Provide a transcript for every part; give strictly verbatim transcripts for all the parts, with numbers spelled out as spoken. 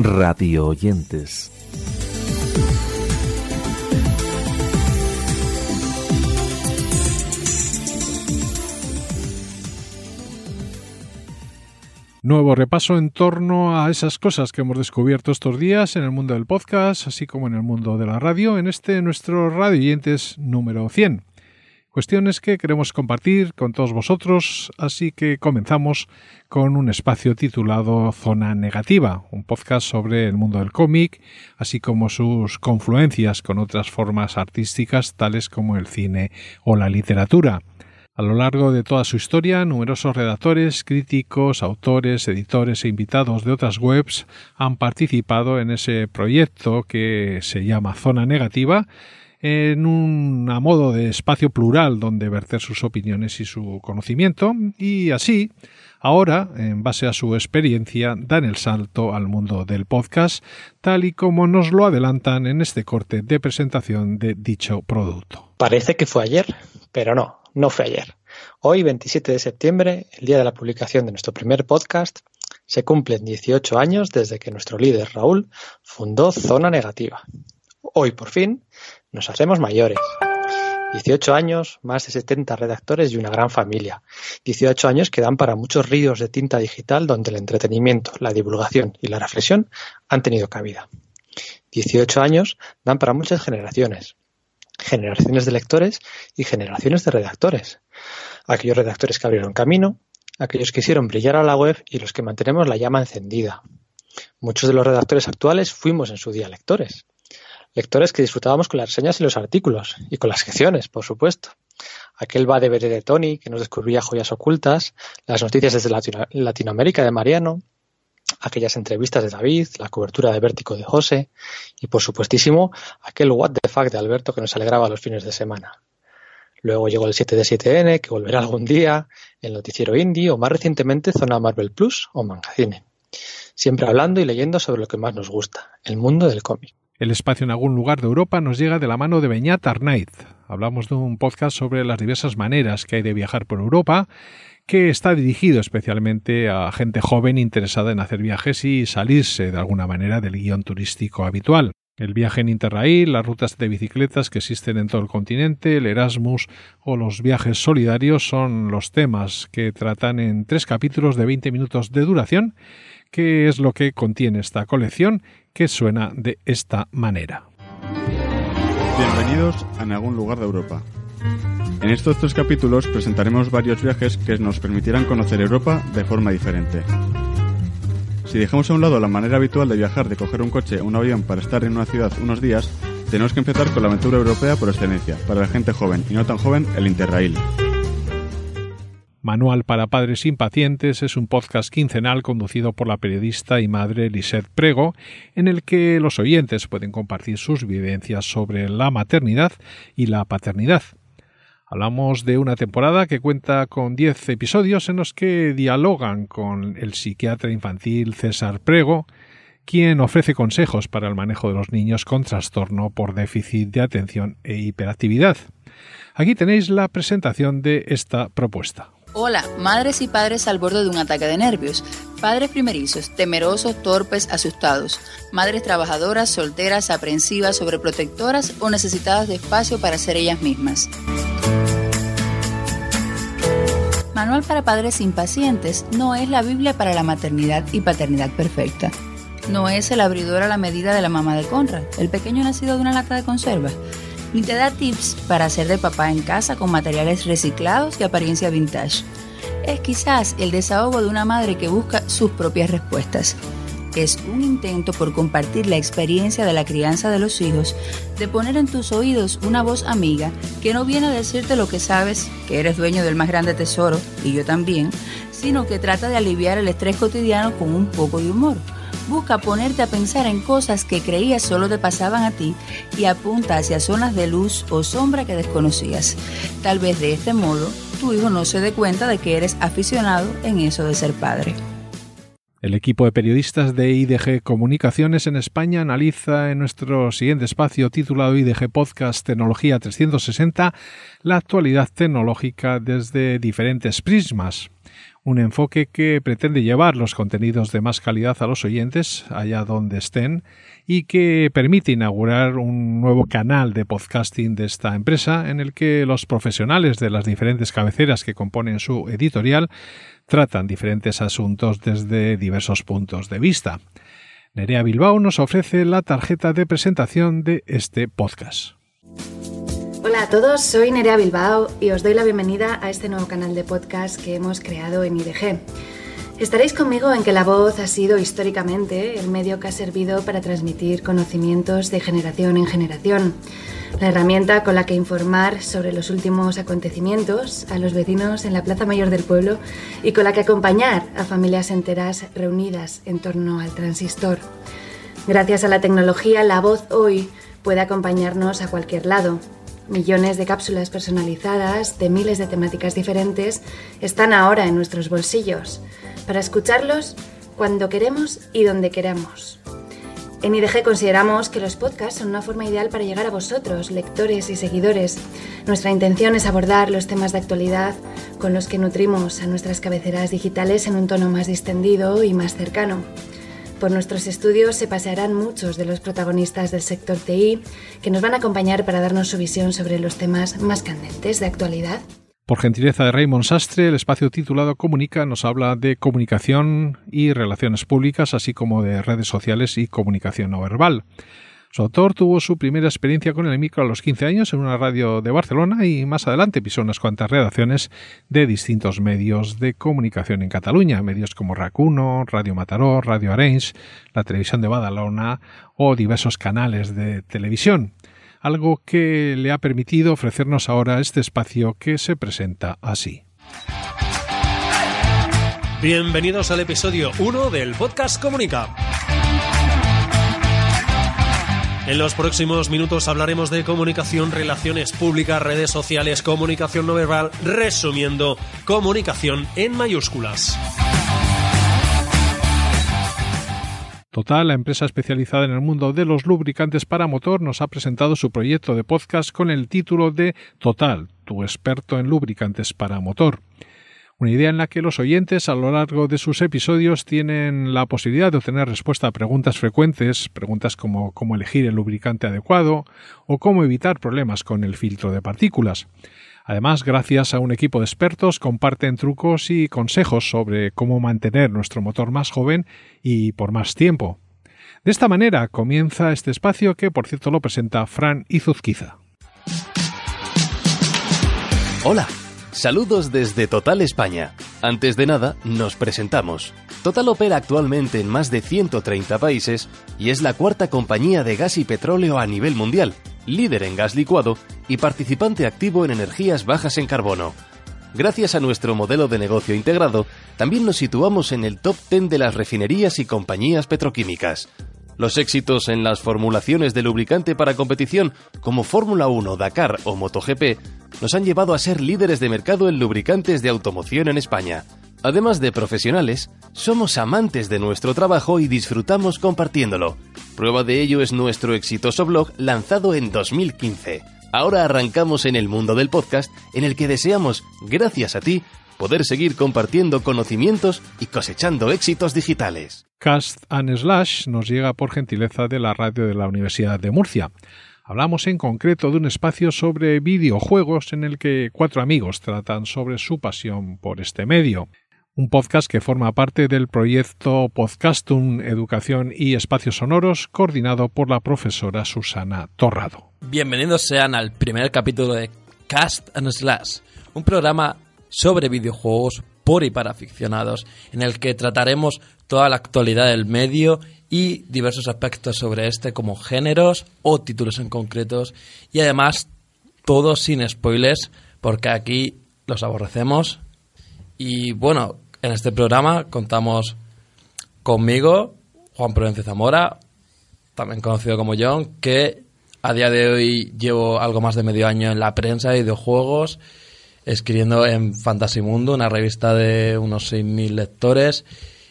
radio oyentes. Nuevo repaso en torno a esas cosas que hemos descubierto estos días en el mundo del podcast, así como en el mundo de la radio, en este nuestro Radio Oyentes número cien. Cuestiones que queremos compartir con todos vosotros, así que comenzamos con un espacio titulado Zona Negativa, un podcast sobre el mundo del cómic, así como sus confluencias con otras formas artísticas tales como el cine o la literatura. A lo largo de toda su historia, numerosos redactores, críticos, autores, editores e invitados de otras webs han participado en ese proyecto que se llama Zona Negativa, en un a modo de espacio plural donde verter sus opiniones y su conocimiento, y así, ahora, en base a su experiencia, dan el salto al mundo del podcast, tal y como nos lo adelantan en este corte de presentación de dicho producto. Parece que fue ayer, pero no. No fue ayer. Hoy, veintisiete de septiembre, el día de la publicación de nuestro primer podcast, se cumplen dieciocho años desde que nuestro líder, Raúl, fundó Zona Negativa. Hoy, por fin, nos hacemos mayores. dieciocho años, más de setenta redactores y una gran familia. dieciocho años que dan para muchos ríos de tinta digital donde el entretenimiento, la divulgación y la reflexión han tenido cabida. dieciocho años dan para muchas generaciones. Generaciones de lectores y generaciones de redactores. Aquellos redactores que abrieron camino, aquellos que hicieron brillar a la web y los que mantenemos la llama encendida. Muchos de los redactores actuales fuimos en su día lectores. Lectores que disfrutábamos con las reseñas y los artículos, y con las secciones, por supuesto. Aquel va de veré de Tony que nos descubría joyas ocultas, las noticias desde Latino- Latinoamérica de Mariano, aquellas entrevistas de David, la cobertura de Vértigo de José y, por supuestísimo, aquel What the Fuck de Alberto que nos alegraba los fines de semana. Luego llegó el siete de siete ene, que volverá algún día, el noticiero indie o más recientemente Zona Marvel Plus o Mangacine. Siempre hablando y leyendo sobre lo que más nos gusta, el mundo del cómic. El espacio en algún lugar de Europa nos llega de la mano de Beñat Arnaiz. Hablamos de un podcast sobre las diversas maneras que hay de viajar por Europa, que está dirigido especialmente a gente joven interesada en hacer viajes y salirse de alguna manera del guión turístico habitual. El viaje en Interrail, las rutas de bicicletas que existen en todo el continente, el Erasmus o los viajes solidarios son los temas que tratan en tres capítulos de veinte minutos de duración, que es lo que contiene esta colección, que suena de esta manera. Bienvenidos a En algún lugar de Europa. En estos tres capítulos presentaremos varios viajes que nos permitirán conocer Europa de forma diferente. Si dejamos a un lado la manera habitual de viajar de coger un coche o un avión para estar en una ciudad unos días, tenemos que empezar con la aventura europea por excelencia, para la gente joven y no tan joven, el Interrail. Manual para Padres Impacientes es un podcast quincenal conducido por la periodista y madre Lisette Prego, en el que los oyentes pueden compartir sus vivencias sobre la maternidad y la paternidad. Hablamos de una temporada que cuenta con diez episodios en los que dialogan con el psiquiatra infantil César Prego, quien ofrece consejos para el manejo de los niños con trastorno por déficit de atención e hiperactividad. Aquí tenéis la presentación de esta propuesta. Hola, madres y padres al borde de un ataque de nervios, padres primerizos, temerosos, torpes, asustados, madres trabajadoras, solteras, aprensivas, sobreprotectoras o necesitadas de espacio para ser ellas mismas. Manual para Padres Impacientes no es la Biblia para la maternidad y paternidad perfecta. No es el abridor a la medida de la mamá de Conrad, el pequeño nacido de una lata de conserva. Ni te da tips para hacer de papá en casa con materiales reciclados y apariencia vintage. Es quizás el desahogo de una madre que busca sus propias respuestas. Es un intento por compartir la experiencia de la crianza de los hijos, de poner en tus oídos una voz amiga que no viene a decirte lo que sabes, que eres dueño del más grande tesoro, y yo también, sino que trata de aliviar el estrés cotidiano con un poco de humor. Busca ponerte a pensar en cosas que creías solo te pasaban a ti y apunta hacia zonas de luz o sombra que desconocías. Tal vez de este modo tu hijo no se dé cuenta de que eres aficionado en eso de ser padre. El equipo de periodistas de I D G Comunicaciones en España analiza en nuestro siguiente espacio titulado I D G Podcast Tecnología trescientos sesenta la actualidad tecnológica desde diferentes prismas. Un enfoque que pretende llevar los contenidos de más calidad a los oyentes, allá donde estén, y que permite inaugurar un nuevo canal de podcasting de esta empresa en el que los profesionales de las diferentes cabeceras que componen su editorial tratan diferentes asuntos desde diversos puntos de vista. Nerea Bilbao nos ofrece la tarjeta de presentación de este podcast. Hola a todos, soy Nerea Bilbao y os doy la bienvenida a este nuevo canal de podcast que hemos creado en I D G. Estaréis conmigo en que la voz ha sido históricamente el medio que ha servido para transmitir conocimientos de generación en generación, la herramienta con la que informar sobre los últimos acontecimientos a los vecinos en la Plaza Mayor del pueblo y con la que acompañar a familias enteras reunidas en torno al transistor. Gracias a la tecnología, la voz hoy puede acompañarnos a cualquier lado. Millones de cápsulas personalizadas de miles de temáticas diferentes están ahora en nuestros bolsillos para escucharlos cuando queremos y donde queramos. En I D G consideramos que los podcasts son una forma ideal para llegar a vosotros, lectores y seguidores. Nuestra intención es abordar los temas de actualidad con los que nutrimos a nuestras cabeceras digitales en un tono más distendido y más cercano. Por nuestros estudios se pasearán muchos de los protagonistas del sector T I que nos van a acompañar para darnos su visión sobre los temas más candentes de actualidad. Por gentileza de Raymond Sastre, el espacio titulado Comunica nos habla de comunicación y relaciones públicas, así como de redes sociales y comunicación no verbal. Su autor tuvo su primera experiencia con el micro a los quince años en una radio de Barcelona y más adelante pisó unas cuantas redacciones de distintos medios de comunicación en Cataluña, medios como RAC uno, Radio Mataró, Radio Arenys, la televisión de Badalona o diversos canales de televisión, algo que le ha permitido ofrecernos ahora este espacio que se presenta así. Bienvenidos al episodio uno del podcast Comunica. En los próximos minutos hablaremos de comunicación, relaciones públicas, redes sociales, comunicación no verbal, resumiendo, comunicación en mayúsculas. Total, la empresa especializada en el mundo de los lubricantes para motor, nos ha presentado su proyecto de podcast con el título de Total, tu experto en lubricantes para motor. Una idea en la que los oyentes a lo largo de sus episodios tienen la posibilidad de obtener respuesta a preguntas frecuentes, preguntas como cómo elegir el lubricante adecuado o cómo evitar problemas con el filtro de partículas. Además, gracias a un equipo de expertos, comparten trucos y consejos sobre cómo mantener nuestro motor más joven y por más tiempo. De esta manera comienza este espacio que, por cierto, lo presenta Fran Izuzquiza. Hola. Saludos desde Total España. Antes de nada, nos presentamos. Total opera actualmente en más de ciento treinta países y es la cuarta compañía de gas y petróleo a nivel mundial, líder en gas licuado y participante activo en energías bajas en carbono. Gracias a nuestro modelo de negocio integrado, también nos situamos en el top diez de las refinerías y compañías petroquímicas. Los éxitos en las formulaciones de lubricante para competición como Fórmula uno, Dakar o MotoGP nos han llevado a ser líderes de mercado en lubricantes de automoción en España. Además de profesionales, somos amantes de nuestro trabajo y disfrutamos compartiéndolo. Prueba de ello es nuestro exitoso blog lanzado en dos mil quince. Ahora arrancamos en el mundo del podcast, en el que deseamos, gracias a ti, poder seguir compartiendo conocimientos y cosechando éxitos digitales. Cast and Slash nos llega por gentileza de la radio de la Universidad de Murcia. Hablamos en concreto de un espacio sobre videojuegos en el que cuatro amigos tratan sobre su pasión por este medio. Un podcast que forma parte del proyecto Podcastum Educación y Espacios Sonoros, coordinado por la profesora Susana Torrado. Bienvenidos sean al primer capítulo de Cast and Slash, un programa sobre videojuegos por y para aficionados, en el que trataremos toda la actualidad del medio y diversos aspectos sobre este, como géneros o títulos en concretos, y además todo sin spoilers, porque aquí los aborrecemos. Y bueno, en este programa contamos conmigo, Juan Prudencio Zamora, también conocido como John, que a día de hoy llevo algo más de medio año en la prensa de videojuegos, escribiendo en Fantasy Mundo, una revista de unos seis mil lectores,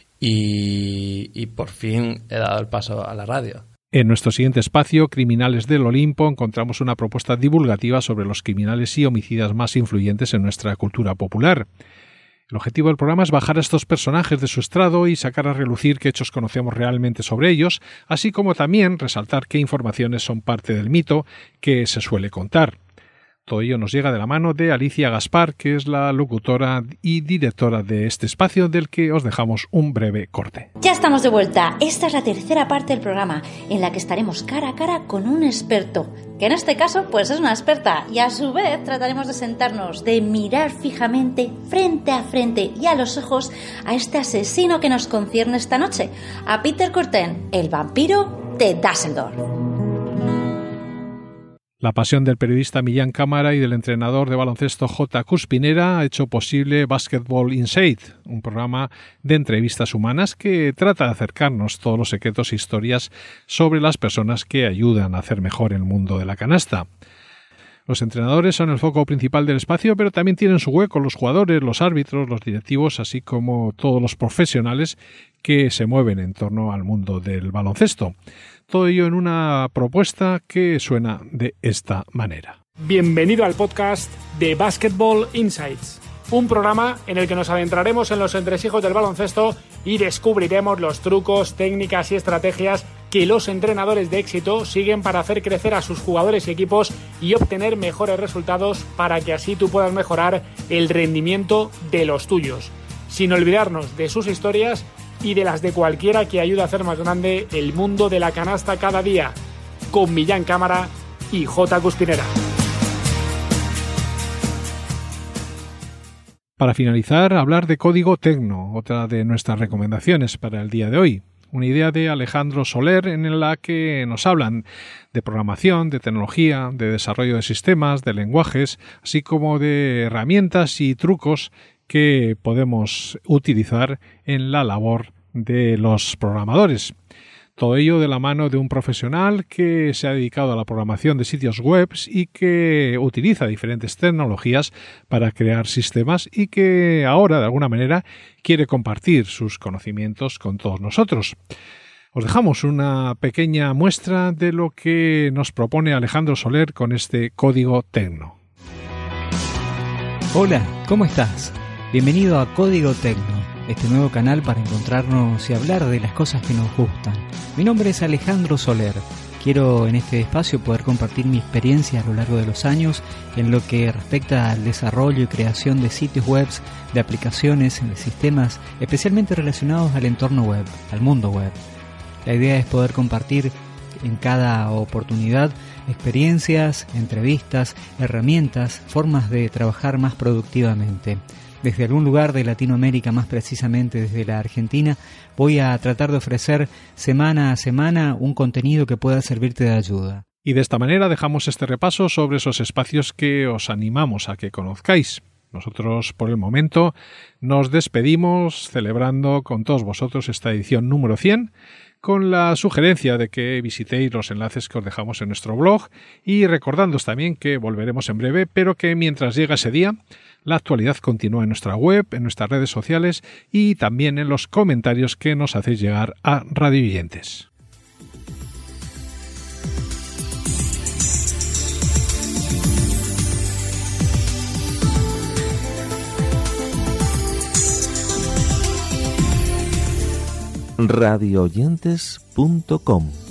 y, y por fin he dado el paso a la radio. En nuestro siguiente espacio, Criminales del Olimpo, encontramos una propuesta divulgativa sobre los criminales y homicidas más influyentes en nuestra cultura popular. El objetivo del programa es bajar a estos personajes de su estrado y sacar a relucir qué hechos conocemos realmente sobre ellos, así como también resaltar qué informaciones son parte del mito que se suele contar. Todo ello nos llega de la mano de Alicia Gaspar, que es la locutora y directora de este espacio, del que os dejamos un breve corte. Ya estamos de vuelta. Esta es la tercera parte del programa, en la que estaremos cara a cara con un experto, que en este caso pues es una experta, y a su vez trataremos de sentarnos, de mirar fijamente, frente a frente y a los ojos, a este asesino que nos concierne esta noche, a Peter Corten, el vampiro de Dusseldorf. La pasión del periodista Millán Cámara y del entrenador de baloncesto J. Cuspinera ha hecho posible Basketball Inside, un programa de entrevistas humanas que trata de acercarnos todos los secretos e historias sobre las personas que ayudan a hacer mejor el mundo de la canasta. Los entrenadores son el foco principal del espacio, pero también tienen su hueco los jugadores, los árbitros, los directivos, así como todos los profesionales que se mueven en torno al mundo del baloncesto. Todo ello en una propuesta que suena de esta manera. Bienvenido al podcast de Basketball Insights, un programa en el que nos adentraremos en los entresijos del baloncesto y descubriremos los trucos, técnicas y estrategias que los entrenadores de éxito siguen para hacer crecer a sus jugadores y equipos y obtener mejores resultados para que así tú puedas mejorar el rendimiento de los tuyos, sin olvidarnos de sus historias y de las de cualquiera que ayude a hacer más grande el mundo de la canasta cada día, con Millán Cámara y J. Cuspinera. Para finalizar, hablar de Código Tecno, otra de nuestras recomendaciones para el día de hoy. Una idea de Alejandro Soler en la que nos hablan de programación, de tecnología, de desarrollo de sistemas, de lenguajes, así como de herramientas y trucos que podemos utilizar en la labor de los programadores. Todo ello de la mano de un profesional que se ha dedicado a la programación de sitios web y que utiliza diferentes tecnologías para crear sistemas y que ahora, de alguna manera, quiere compartir sus conocimientos con todos nosotros. Os dejamos una pequeña muestra de lo que nos propone Alejandro Soler con este Código Tecno. Hola, ¿cómo estás? Bienvenido a Código Tecno, este nuevo canal para encontrarnos y hablar de las cosas que nos gustan. Mi nombre es Alejandro Soler. Quiero en este espacio poder compartir mi experiencia a lo largo de los años en lo que respecta al desarrollo y creación de sitios web, de aplicaciones, de sistemas, especialmente relacionados al entorno web, al mundo web. La idea es poder compartir en cada oportunidad experiencias, entrevistas, herramientas, formas de trabajar más productivamente. Desde algún lugar de Latinoamérica, más precisamente desde la Argentina, voy a tratar de ofrecer semana a semana un contenido que pueda servirte de ayuda. Y de esta manera dejamos este repaso sobre esos espacios que os animamos a que conozcáis. Nosotros, por el momento, nos despedimos celebrando con todos vosotros esta edición número cien, con la sugerencia de que visitéis los enlaces que os dejamos en nuestro blog y recordándoos también que volveremos en breve, pero que mientras llega ese día, la actualidad continúa en nuestra web, en nuestras redes sociales y también en los comentarios que nos hacéis llegar a Radio Oyentes. radio oyentes punto com